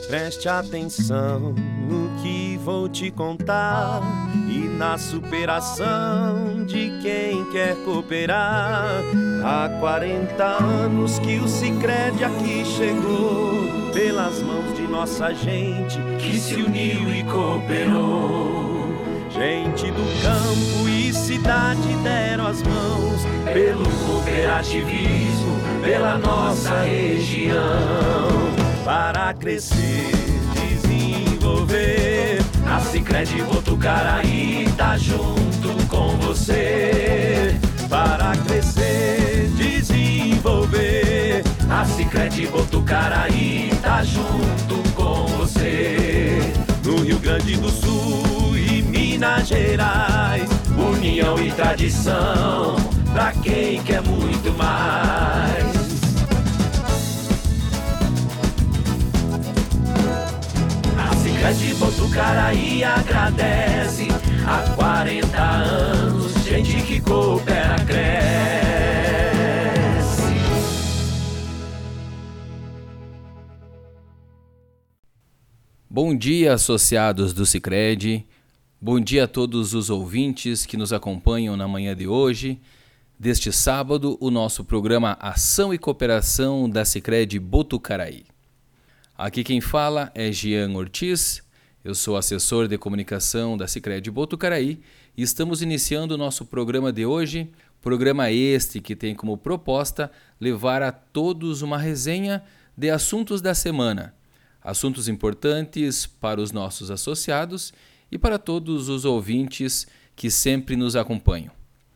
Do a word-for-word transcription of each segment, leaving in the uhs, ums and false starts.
Preste atenção no que vou te contar e na superação de quem quer cooperar. Há quarenta anos que o Sicredi aqui chegou, pelas mãos de nossa gente que se uniu e cooperou. Gente do campo e cidade deram as mãos pelo cooperativismo, pela nossa região. Para crescer, desenvolver, a Sicredi Botucaraí tá junto com você. Para crescer, desenvolver, a Sicredi Botucaraí tá junto com você. No Rio Grande do Sul e Minas Gerais, união e tradição pra quem quer muito mais. Sicredi Botucaraí agradece, há quarenta anos, gente que coopera cresce. Bom dia, associados do Sicredi. Bom dia a todos os ouvintes que nos acompanham na manhã de hoje. Deste sábado, o nosso programa Ação e Cooperação da Sicredi Botucaraí. Aqui quem fala é Jean Ortiz, eu sou assessor de comunicação da Sicredi Botucaraí e estamos iniciando o nosso programa de hoje, programa este que tem como proposta levar a todos uma resenha de assuntos da semana, assuntos importantes para os nossos associados e para todos os ouvintes que sempre nos acompanham.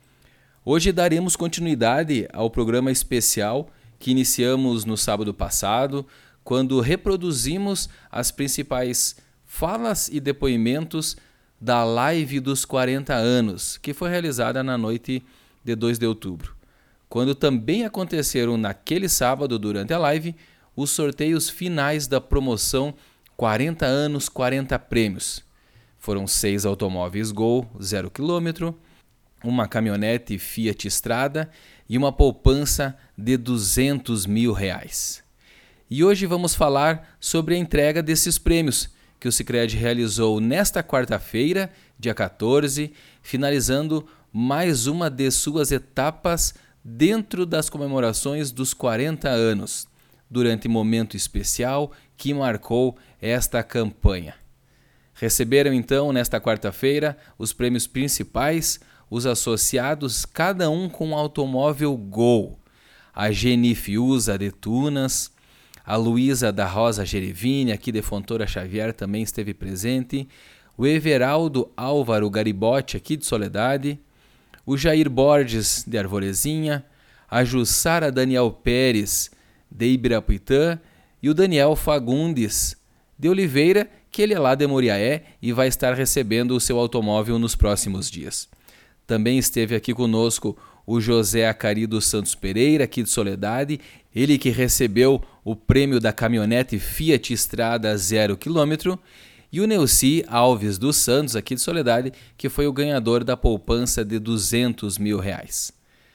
Hoje daremos continuidade ao programa especial que iniciamos no sábado passado, quando reproduzimos as principais falas e depoimentos da live dos quarenta anos, que foi realizada na noite de dois de outubro, quando também aconteceram naquele sábado, durante a live, os sorteios finais da promoção quarenta anos, quarenta prêmios. Foram seis automóveis Gol, zero quilômetro, uma caminhonete Fiat Strada e uma poupança de duzentos mil reais. E hoje vamos falar sobre a entrega desses prêmios que o Sicredi realizou nesta quarta-feira, dia quatorze, finalizando mais uma de suas etapas dentro das comemorações dos quarenta anos, durante momento especial que marcou esta campanha. Receberam então nesta quarta-feira os prêmios principais, os associados, cada um com um automóvel Gol. A Geni Fiuza de Tunas, a Luísa da Rosa Gerivini, aqui de Fontoura Xavier, também esteve presente. O Everaldo Álvaro Garibotti, aqui de Soledade. O Jair Borges, de Arvorezinha. A Jussara Daniel Pérez, de Ibirapuitã. E o Daniel Fagundes, de Oliveira, que ele é lá de Moriaé e vai estar recebendo o seu automóvel nos próximos dias. Também esteve aqui conosco o José Acari dos Santos Pereira, aqui de Soledade, ele que recebeu o prêmio da caminhonete Fiat Strada zero quilômetro, e o Neuci Alves dos Santos, aqui de Soledade, que foi o ganhador da poupança de duzentos mil reais.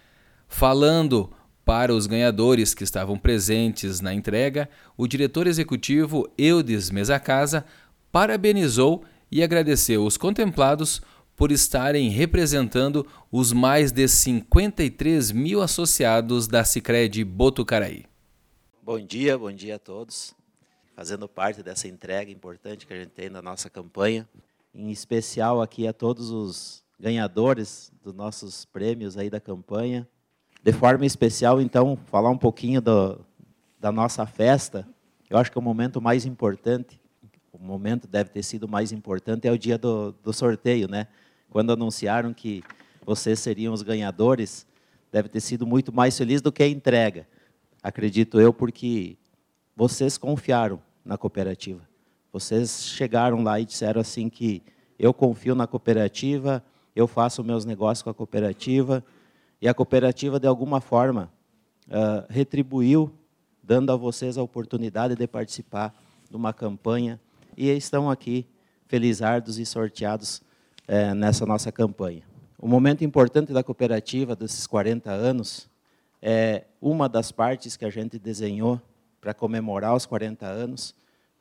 Falando para os ganhadores que estavam presentes na entrega, o diretor executivo Eudes Mesacasa parabenizou e agradeceu os contemplados por estarem representando os mais de cinquenta e três mil associados da Sicredi Botucaraí. Bom dia, bom dia a todos. Fazendo parte dessa entrega importante que a gente tem na nossa campanha, em especial aqui a todos os ganhadores dos nossos prêmios aí da campanha. De forma especial, então, falar um pouquinho do, da nossa festa. Eu acho que o momento mais importante, o momento deve ter sido mais importante, é o dia do, do sorteio, né? Quando anunciaram que vocês seriam os ganhadores, deve ter sido muito mais feliz do que a entrega. Acredito eu, porque vocês confiaram na cooperativa. Vocês chegaram lá e disseram assim que eu confio na cooperativa, eu faço meus negócios com a cooperativa, e a cooperativa, de alguma forma, uh, retribuiu, dando a vocês a oportunidade de participar de uma campanha, e estão aqui felizardos e sorteados uh, nessa nossa campanha. O momento importante da cooperativa, desses quarenta anos, é uma das partes que a gente desenhou para comemorar os quarenta anos,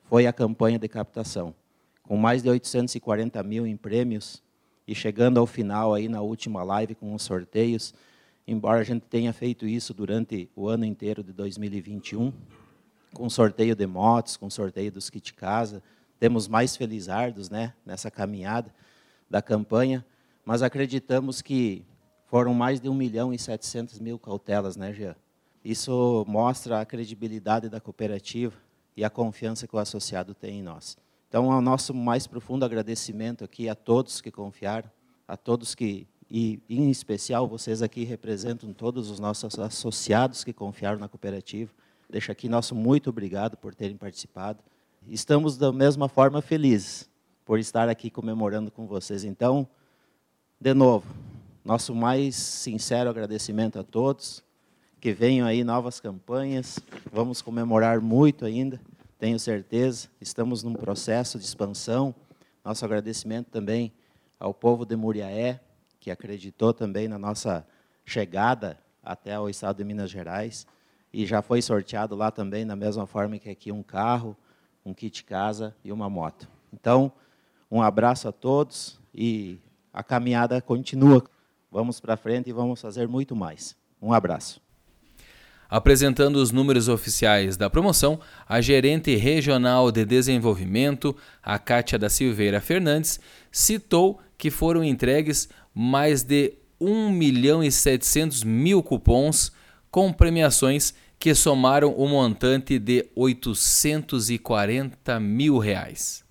foi a campanha de captação, com mais de oitocentos e quarenta mil em prêmios, e chegando ao final, aí na última live, com os sorteios, embora a gente tenha feito isso durante o ano inteiro de dois mil e vinte e um, com sorteio de motos, com sorteio dos kit casa, temos mais felizardos, né, nessa caminhada da campanha, mas acreditamos que foram mais de um milhão e setecentos mil cautelas, né, Jean? Isso mostra a credibilidade da cooperativa e a confiança que o associado tem em nós. Então, é o nosso mais profundo agradecimento aqui a todos que confiaram, a todos que, e em especial vocês aqui representam todos os nossos associados que confiaram na cooperativa. Deixo aqui nosso muito obrigado por terem participado. Estamos da mesma forma felizes por estar aqui comemorando com vocês. Então, de novo, nosso mais sincero agradecimento a todos, que venham aí novas campanhas, vamos comemorar muito ainda, tenho certeza, estamos num processo de expansão. Nosso agradecimento também ao povo de Muriaé, que acreditou também na nossa chegada até o estado de Minas Gerais, e já foi sorteado lá também, da mesma forma que aqui, um carro, um kit casa e uma moto. Então, um abraço a todos e a caminhada continua. Vamos para frente e vamos fazer muito mais. Um abraço. Apresentando os números oficiais da promoção, a gerente regional de desenvolvimento, a Kátia da Silveira Fernandes, citou que foram entregues mais de um milhão e setecentos mil cupons com premiações que somaram o montante de oitocentos e quarenta mil reais.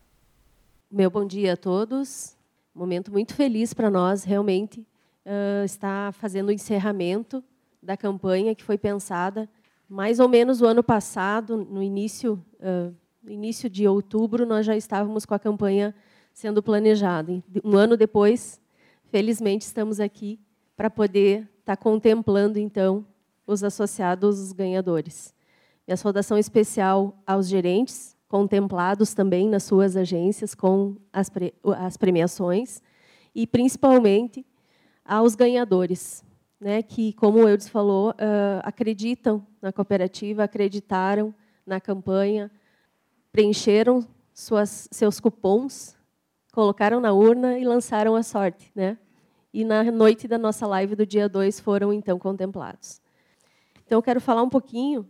Meu bom dia a todos. Momento muito feliz para nós, realmente, uh, estar fazendo o encerramento da campanha que foi pensada mais ou menos o ano passado, no início, uh, no início de outubro, nós já estávamos com a campanha sendo planejada. Um ano depois, felizmente, estamos aqui para poder estar contemplando, então, os associados, os ganhadores. Minha saudação especial aos gerentes, contemplados também nas suas agências com as, pre, as premiações, e, principalmente, aos ganhadores, né, que, como o Eudes falou, uh, acreditam na cooperativa, acreditaram na campanha, preencheram suas, seus cupons, colocaram na urna e lançaram a sorte, né? E, na noite da nossa live do dia dois, foram, então, contemplados. Então, eu quero falar um pouquinho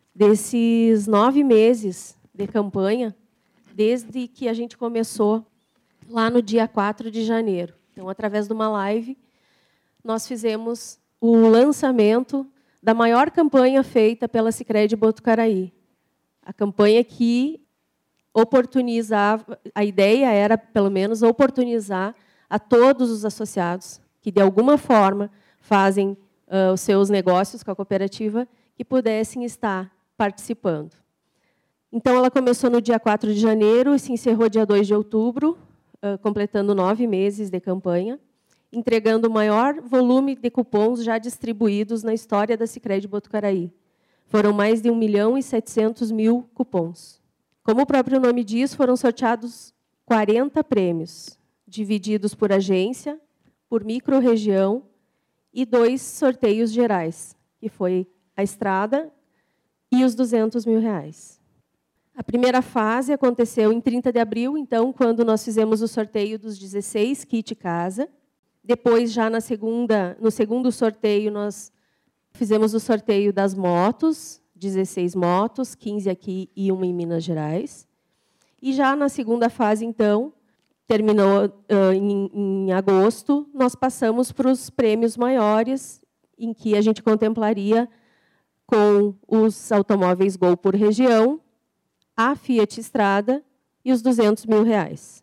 desses nove meses de campanha, desde que a gente começou lá no dia quatro de janeiro. Então, através de uma live, nós fizemos o lançamento da maior campanha feita pela Sicredi Botucaraí. A campanha que oportunizava, a ideia era, pelo menos, oportunizar a todos os associados que, de alguma forma, fazem uh, os seus negócios com a cooperativa, que pudessem estar participando. Então, ela começou no dia quatro de janeiro e se encerrou dia dois de outubro, uh, completando nove meses de campanha, entregando o maior volume de cupons já distribuídos na história da Sicredi Botucaraí. Foram mais de um milhão e setecentos mil cupons. Como o próprio nome diz, foram sorteados quarenta prêmios, divididos por agência, por micro-região e dois sorteios gerais, que foi a estrada e os duzentos mil reais. A primeira fase aconteceu em trinta de abril, então, quando nós fizemos o sorteio dos dezesseis kit casa. Depois, já na segunda, no segundo sorteio, nós fizemos o sorteio das motos, dezesseis motos, quinze aqui e uma em Minas Gerais. E já na segunda fase, então, terminou uh, em, em agosto, nós passamos para os prêmios maiores, em que a gente contemplaria com os automóveis Gol por região, a Fiat Estrada e os duzentos mil reais.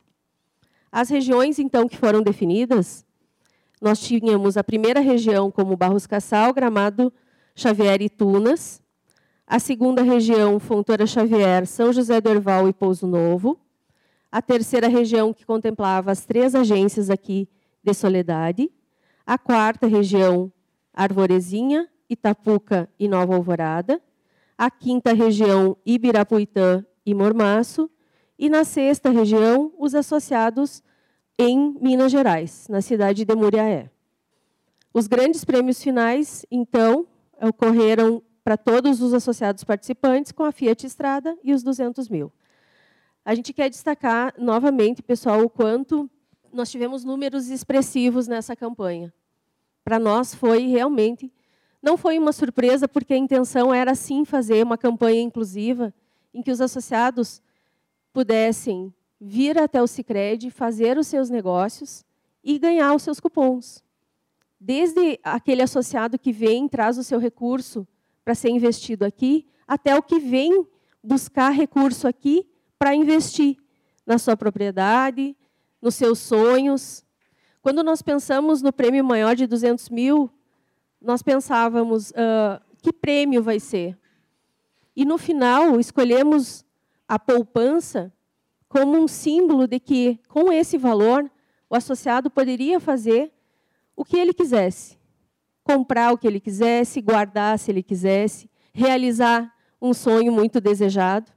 As regiões, então, que foram definidas, nós tínhamos a primeira região como Barros Cassal, Gramado, Xavier e Tunas. A segunda região, Fontoura Xavier, São José do Herval e Pouso Novo. A terceira região, que contemplava as três agências aqui de Soledade. A quarta região, Arvorezinha, Itapuca e Nova Alvorada. A quinta região, Ibirapuitã e Mormaço. E na sexta região, os associados em Minas Gerais, na cidade de Muriaé. Os grandes prêmios finais, então, ocorreram para todos os associados participantes com a Fiat Estrada e os duzentos mil. A gente quer destacar novamente, pessoal, o quanto nós tivemos números expressivos nessa campanha. Para nós foi realmente, não foi uma surpresa, porque a intenção era sim fazer uma campanha inclusiva, em que os associados pudessem vir até o Sicredi, fazer os seus negócios e ganhar os seus cupons. Desde aquele associado que vem, traz o seu recurso para ser investido aqui, até o que vem buscar recurso aqui para investir na sua propriedade, nos seus sonhos. Quando nós pensamos no prêmio maior de duzentos mil, nós pensávamos, uh, que prêmio vai ser? E, no final, escolhemos a poupança como um símbolo de que, com esse valor, o associado poderia fazer o que ele quisesse. Comprar o que ele quisesse, guardar se ele quisesse, realizar um sonho muito desejado.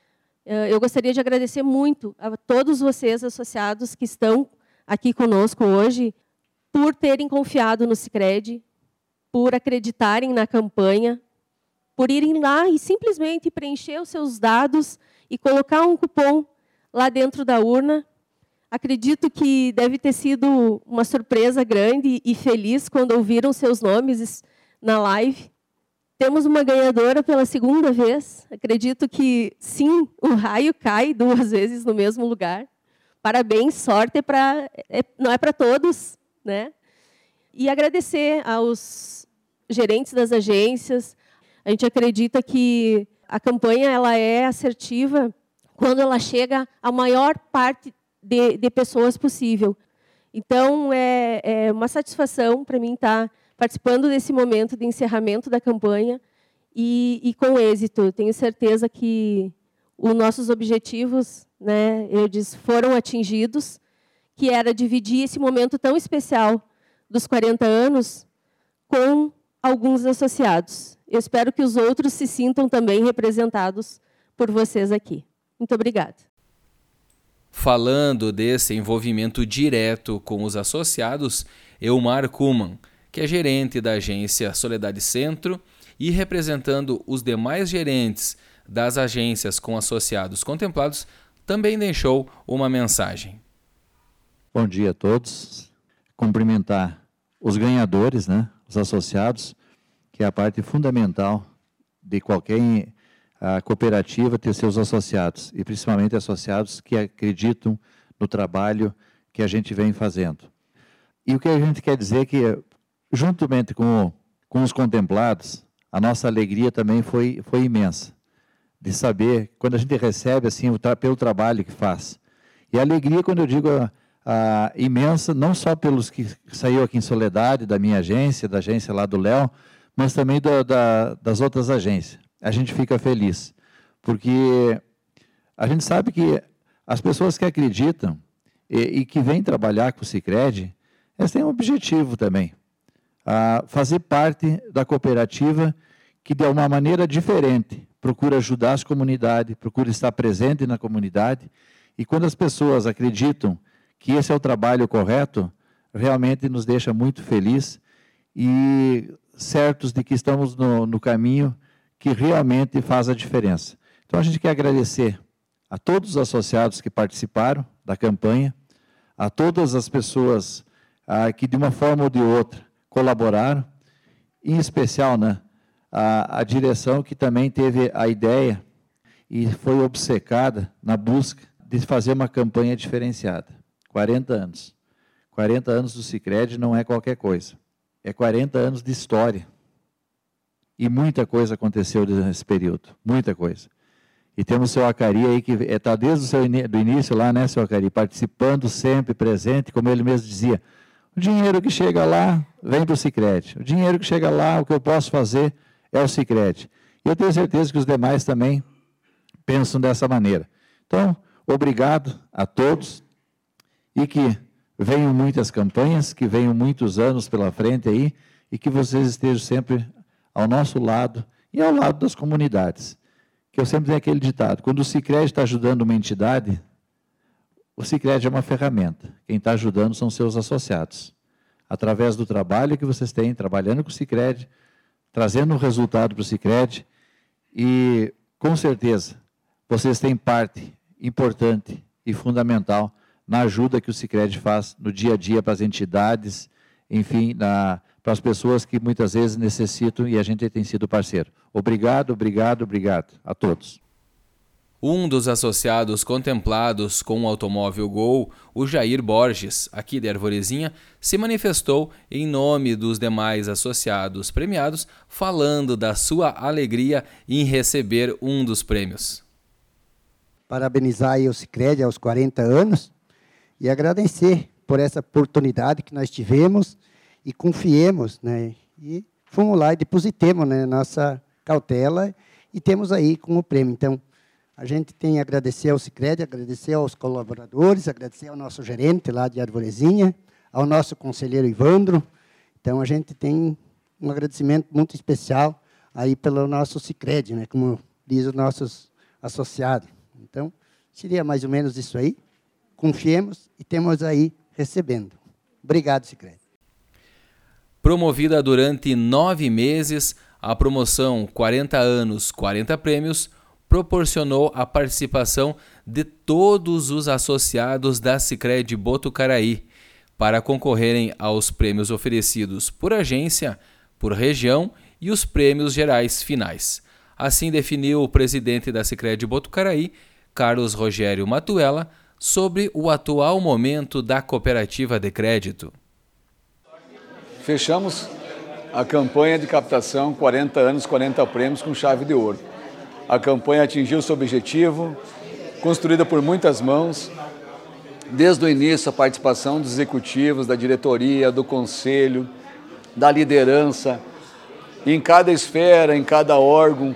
Eu gostaria de agradecer muito a todos vocês, associados, que estão aqui conosco hoje, por terem confiado no Sicredi, por acreditarem na campanha, por irem lá e simplesmente preencher os seus dados e colocar um cupom lá dentro da urna. Acredito que deve ter sido uma surpresa grande e feliz quando ouviram seus nomes na live. Temos uma ganhadora pela segunda vez. Acredito que, sim, o raio cai duas vezes no mesmo lugar. Parabéns, sorte é pra, é, não é para todos, né? E agradecer aos gerentes das agências. A gente acredita que a campanha ela é assertiva quando ela chega à maior parte de, de pessoas possível. Então, é, é uma satisfação para mim estar participando desse momento de encerramento da campanha e, e com êxito. Tenho certeza que os nossos objetivos, né, eu disse, foram atingidos, que era dividir esse momento tão especial dos quarenta anos com alguns associados. Eu espero que os outros se sintam também representados por vocês aqui. Muito obrigada. Falando desse envolvimento direto com os associados, Elmar Kuhlmann, que é gerente da agência Soledade Centro e representando os demais gerentes das agências com associados contemplados, também deixou uma mensagem. Bom dia a todos. Cumprimentar os ganhadores, né, os associados, que é a parte fundamental de qualquer a cooperativa ter seus associados, e principalmente associados que acreditam no trabalho que a gente vem fazendo. E o que a gente quer dizer é que, juntamente com, com os contemplados, a nossa alegria também foi, foi imensa, de saber, quando a gente recebe assim, o tra pelo trabalho que faz. E a alegria, quando eu digo a, a imensa, não só pelos que saiu aqui em Soledade, da minha agência, da agência lá do Léo, mas também do, da, das outras agências. A gente fica feliz, porque a gente sabe que as pessoas que acreditam e, e que vêm trabalhar com o Sicredi, elas têm um objetivo também, a fazer parte da cooperativa que, de uma maneira diferente, procura ajudar as comunidades, procura estar presente na comunidade, e quando as pessoas acreditam que esse é o trabalho correto, realmente nos deixa muito felizes e certos de que estamos no, no caminho que realmente faz a diferença. Então, a gente quer agradecer a todos os associados que participaram da campanha, a todas as pessoas ah, que, de uma forma ou de outra, colaboraram, em especial, né, a, a direção que também teve a ideia e foi obcecada na busca de fazer uma campanha diferenciada. quarenta anos. quarenta anos do Sicredi não é qualquer coisa. É quarenta anos de história. E muita coisa aconteceu nesse período, muita coisa. E temos o seu Acari aí, que está desde o seu in do início lá, né, seu Acari, participando sempre, presente, como ele mesmo dizia, o dinheiro que chega lá vem para o Sicredi. O dinheiro que chega lá, o que eu posso fazer é o Sicredi. E eu tenho certeza que os demais também pensam dessa maneira. Então, obrigado a todos e que venham muitas campanhas, que venham muitos anos pela frente aí e que vocês estejam sempre ao nosso lado e ao lado das comunidades. Que eu sempre tenho aquele ditado, quando o Sicredi está ajudando uma entidade, o Sicredi é uma ferramenta. Quem está ajudando são seus associados. Através do trabalho que vocês têm, trabalhando com o Sicredi, trazendo um resultado para o Sicredi, e, com certeza, vocês têm parte importante e fundamental na ajuda que o Sicredi faz no dia a dia para as entidades, enfim, na, para as pessoas que muitas vezes necessitam e a gente tem sido parceiro. Obrigado, obrigado, obrigado a todos. Um dos associados contemplados com o automóvel Gol, o Jair Borges, aqui de Arvorezinha, se manifestou em nome dos demais associados premiados, falando da sua alegria em receber um dos prêmios. Parabenizar aí o Sicredi aos quarenta anos e agradecer por essa oportunidade que nós tivemos e confiemos, né? E fomos lá e depositemos, né, nossa cautela e temos aí com o prêmio. Então, a gente tem a agradecer ao Sicredi, agradecer aos colaboradores, agradecer ao nosso gerente lá de Arvorezinha, ao nosso conselheiro Ivandro. Então, a gente tem um agradecimento muito especial aí pelo nosso Sicredi, né, como diz os nossos associados. Então, seria mais ou menos isso aí. Confiemos e temos aí recebendo. Obrigado, Sicredi. Promovida durante nove meses, a promoção quarenta anos, quarenta prêmios proporcionou a participação de todos os associados da Sicredi Botucaraí para concorrerem aos prêmios oferecidos por agência, por região e os prêmios gerais finais. Assim definiu o presidente da Sicredi Botucaraí, Carlos Rogério Matuella, sobre o atual momento da cooperativa de crédito. Fechamos a campanha de captação quarenta anos, quarenta prêmios com chave de ouro. A campanha atingiu seu objetivo, construída por muitas mãos, desde o início a participação dos executivos, da diretoria, do conselho, da liderança, em cada esfera, em cada órgão,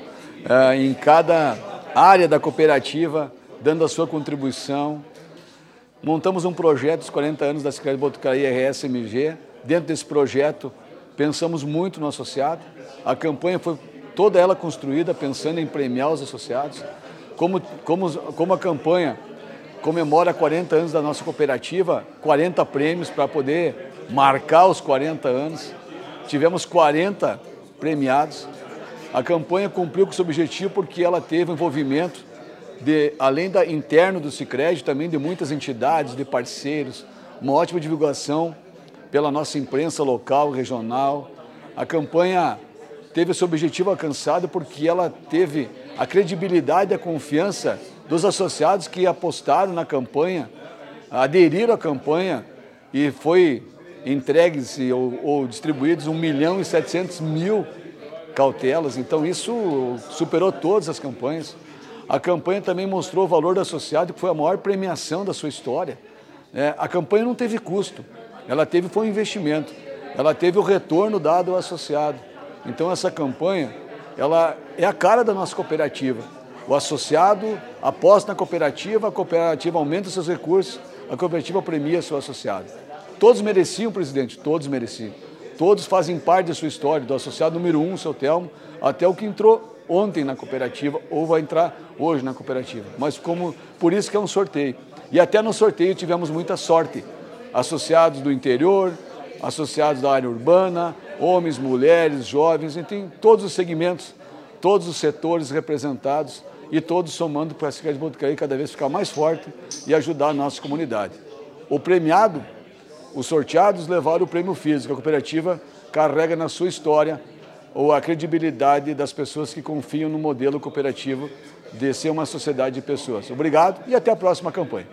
em cada área da cooperativa, dando a sua contribuição. Montamos um projeto dos quarenta anos da Sicredi Botucaraí R S M G. Dentro desse projeto, pensamos muito no associado. A campanha foi toda ela construída pensando em premiar os associados. Como, como, como a campanha comemora quarenta anos da nossa cooperativa, quarenta prêmios para poder marcar os quarenta anos. Tivemos quarenta premiados. A campanha cumpriu com seu objetivo porque ela teve envolvimento de, além da interno do Sicredi, também de muitas entidades, de parceiros, uma ótima divulgação pela nossa imprensa local, regional. A campanha teve seu objetivo alcançado porque ela teve a credibilidade e a confiança dos associados que apostaram na campanha, aderiram à campanha e foi entregues ou, ou distribuídos um milhão e setecentos mil cautelas. Então isso superou todas as campanhas. A campanha também mostrou o valor do associado, que foi a maior premiação da sua história. É, a campanha não teve custo, ela teve foi um investimento, ela teve o retorno dado ao associado. Então essa campanha, ela é a cara da nossa cooperativa. O associado aposta na cooperativa, a cooperativa aumenta seus recursos, a cooperativa premia seu associado. Todos mereciam, presidente, todos mereciam. Todos fazem parte da sua história, do associado número um, o seu Telmo, até o que entrou ontem na cooperativa ou vai entrar hoje na cooperativa. Mas como por isso que é um sorteio. E até no sorteio tivemos muita sorte. Associados do interior, associados da área urbana, homens, mulheres, jovens, enfim, todos os segmentos, todos os setores representados e todos somando para a Sicredi Botucaraí cada vez ficar mais forte e ajudar a nossa comunidade. O premiado, os sorteados levaram o prêmio físico. A cooperativa carrega na sua história ou a credibilidade das pessoas que confiam no modelo cooperativo de ser uma sociedade de pessoas. Obrigado e até a próxima campanha.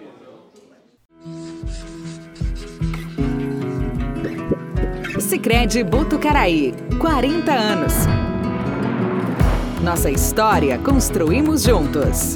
Sicredi Botucaraí, quarenta anos. Nossa história construímos juntos.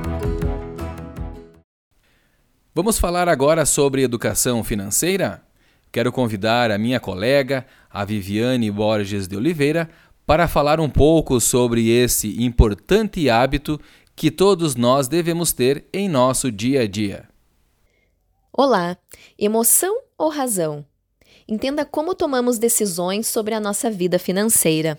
Vamos falar agora sobre educação financeira? Quero convidar a minha colega, a Viviane Borges de Oliveira, para falar um pouco sobre esse importante hábito que todos nós devemos ter em nosso dia a dia. Olá, emoção ou razão? Entenda como tomamos decisões sobre a nossa vida financeira.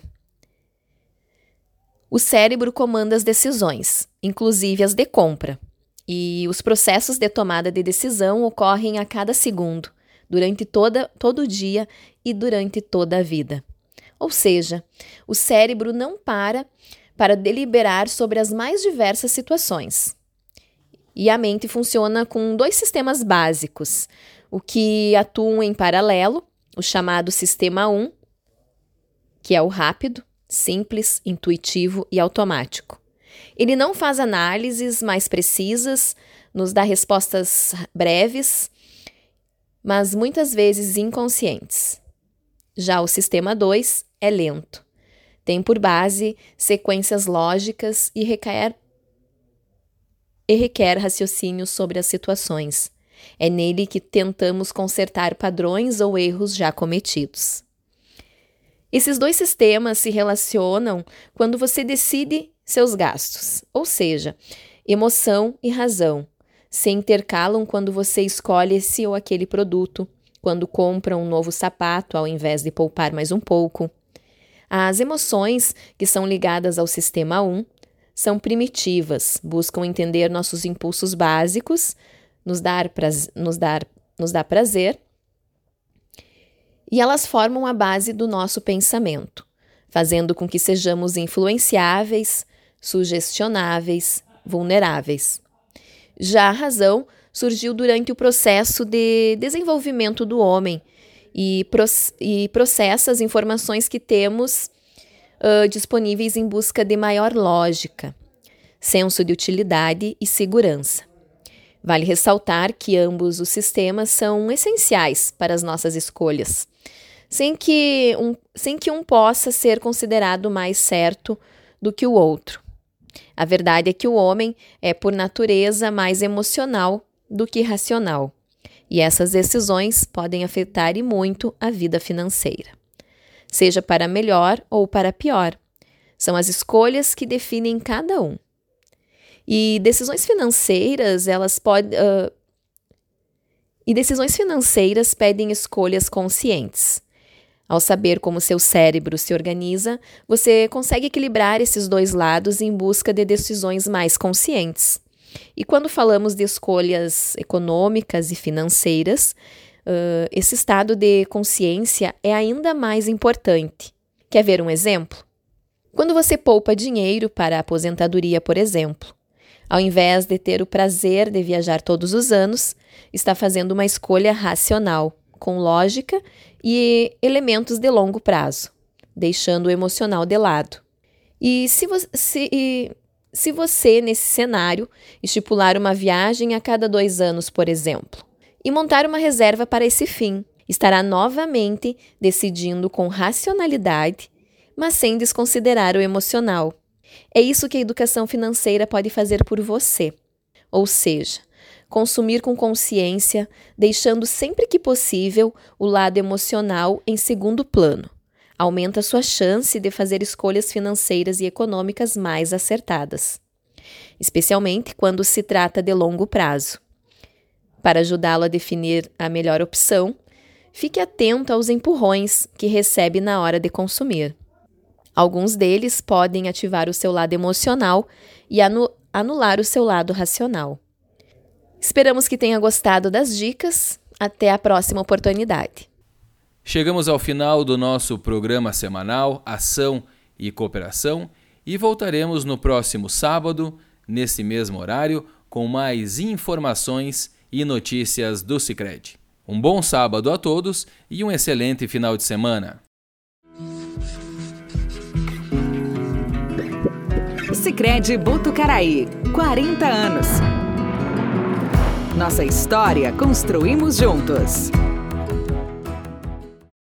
O cérebro comanda as decisões, inclusive as de compra, e os processos de tomada de decisão ocorrem a cada segundo, durante toda, todo o dia e durante toda a vida. Ou seja, o cérebro não para para deliberar sobre as mais diversas situações. E a mente funciona com dois sistemas básicos, o que atuam em paralelo, o chamado sistema um, que é o rápido, simples, intuitivo e automático. Ele não faz análises mais precisas, nos dá respostas breves, mas muitas vezes inconscientes. Já o sistema dois é lento. Tem por base sequências lógicas e requer, e requer raciocínio sobre as situações. É nele que tentamos consertar padrões ou erros já cometidos. Esses dois sistemas se relacionam quando você decide seus gastos, ou seja, emoção e razão, se intercalam quando você escolhe esse ou aquele produto, quando compra um novo sapato ao invés de poupar mais um pouco. As emoções, que são ligadas ao sistema um, são primitivas, buscam entender nossos impulsos básicos, nos dar, praz- nos dar, nos dar prazer, e elas formam a base do nosso pensamento, fazendo com que sejamos influenciáveis, sugestionáveis, vulneráveis. Já a razão surgiu durante o processo de desenvolvimento do homem e, proce- e processa as informações que temos uh, disponíveis em busca de maior lógica, senso de utilidade e segurança. Vale ressaltar que ambos os sistemas são essenciais para as nossas escolhas, sem que um, sem que um possa ser considerado mais certo do que o outro. A verdade é que o homem é, por natureza, mais emocional do que racional, e essas decisões podem afetar e muito a vida financeira, seja para melhor ou para pior. São as escolhas que definem cada um. E decisões financeiras, elas podem, uh, e decisões financeiras pedem escolhas conscientes. Ao saber como seu cérebro se organiza, você consegue equilibrar esses dois lados em busca de decisões mais conscientes. E quando falamos de escolhas econômicas e financeiras, uh, esse estado de consciência é ainda mais importante. Quer ver um exemplo? Quando você poupa dinheiro para a aposentadoria, por exemplo, ao invés de ter o prazer de viajar todos os anos, está fazendo uma escolha racional, com lógica e elementos de longo prazo, deixando o emocional de lado. E se você, se, se você, nesse cenário, estipular uma viagem a cada dois anos, por exemplo, e montar uma reserva para esse fim, estará novamente decidindo com racionalidade, mas sem desconsiderar o emocional. É isso que a educação financeira pode fazer por você. Ou seja, consumir com consciência, deixando sempre que possível o lado emocional em segundo plano. Aumenta sua chance de fazer escolhas financeiras e econômicas mais acertadas, especialmente quando se trata de longo prazo. Para ajudá-lo a definir a melhor opção, fique atento aos empurrões que recebe na hora de consumir. Alguns deles podem ativar o seu lado emocional e anu- anular o seu lado racional. Esperamos que tenha gostado das dicas. Até a próxima oportunidade. Chegamos ao final do nosso programa semanal Ação e Cooperação e voltaremos no próximo sábado, nesse mesmo horário, com mais informações e notícias do Sicredi. Um bom sábado a todos e um excelente final de semana. Sicredi Botucaraí, quarenta anos. Nossa história construímos juntos.